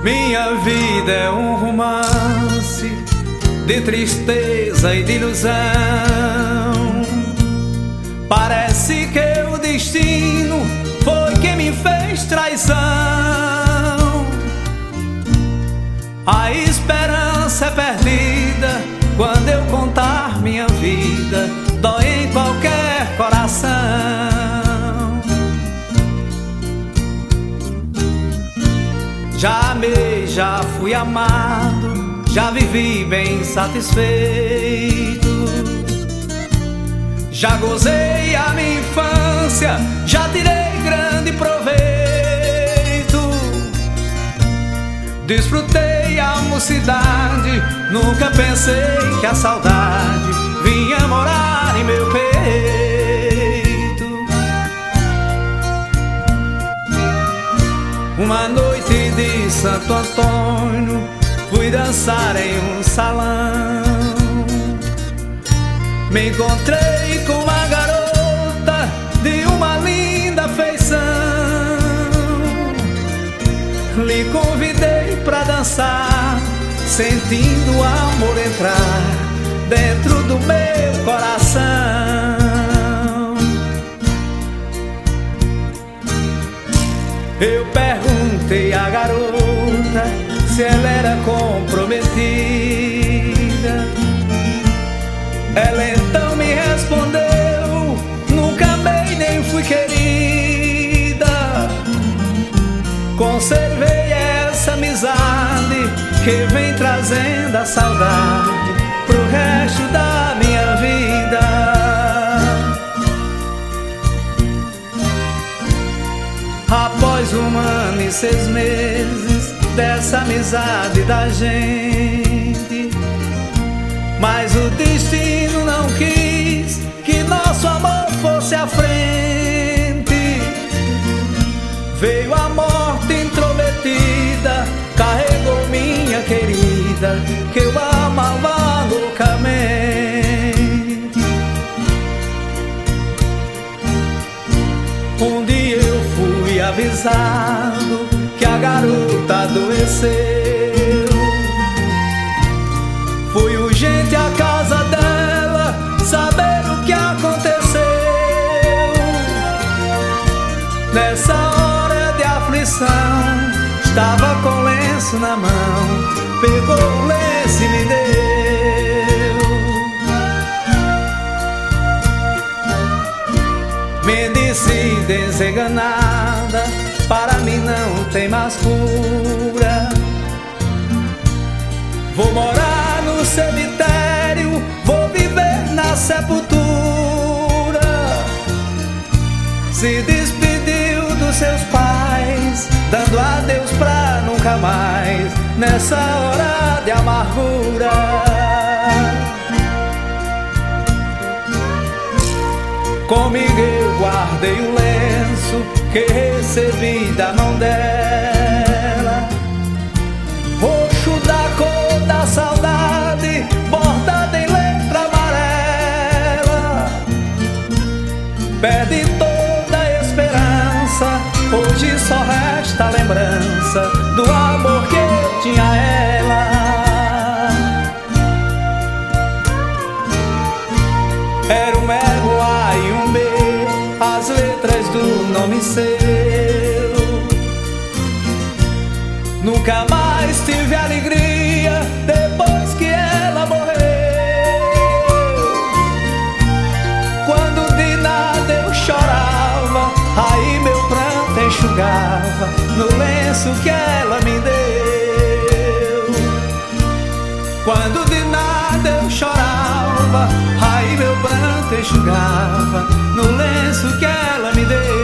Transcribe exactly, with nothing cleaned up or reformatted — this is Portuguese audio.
Minha vida é um romance de tristeza e de ilusão. Parece que o destino foi quem me fez traição. A esperança é perdida quando eu contar minha vida, dói em qualquer coração. Já amei, já fui amado, já vivi bem satisfeito. Já gozei a minha infância, já tirei grande proveito. Desfrutei a mocidade, nunca pensei que a saudade vinha morar em meu peito. Uma noite de Santo Antônio, fui dançar em um salão. Me encontrei com uma garota de uma linda feição. Lhe convidei pra dançar, sentindo o amor entrar dentro do meu coração. Eu perguntei à garota se ela era comprometida. Ela então me respondeu: nunca amei nem fui querida. Conservei essa amizade que vem trazendo a saudade pro resto da minha vida. Após um ano e seis meses dessa amizade da gente, mas o destino não quis que nosso amor fosse à frente. Veio a morte intrometida, carregou minha querida, que eu amava loucamente. Um dia eu fui avisado que a garota adoeceu. Fui urgente à casa dela saber o que aconteceu. Nessa hora de aflição, estava com lenço na mão, pegou o lenço e me deu. Me disse desenganada, para mim não tem mais cura. Vou morar no cemitério, vou viver na sepultura. Se despediu dos seus pais, dando adeus pra nunca mais, nessa hora de amargura. Comigo eu guardei o lenço que recebi da mão dela, roxo da cor da saudade, bordada em letra amarela. Perde toda a esperança, hoje só resta a lembrança do amor que eu tinha a ela. Era um ego A e um B, as letras do nome seu. Nunca mais tive alegria depois que ela morreu. Quando de nada eu chorava, aí meu pranto enxugava no lenço que ela me deu. Quando de nada eu chorava, aí meu pranto enxugava no lenço que ela me deu.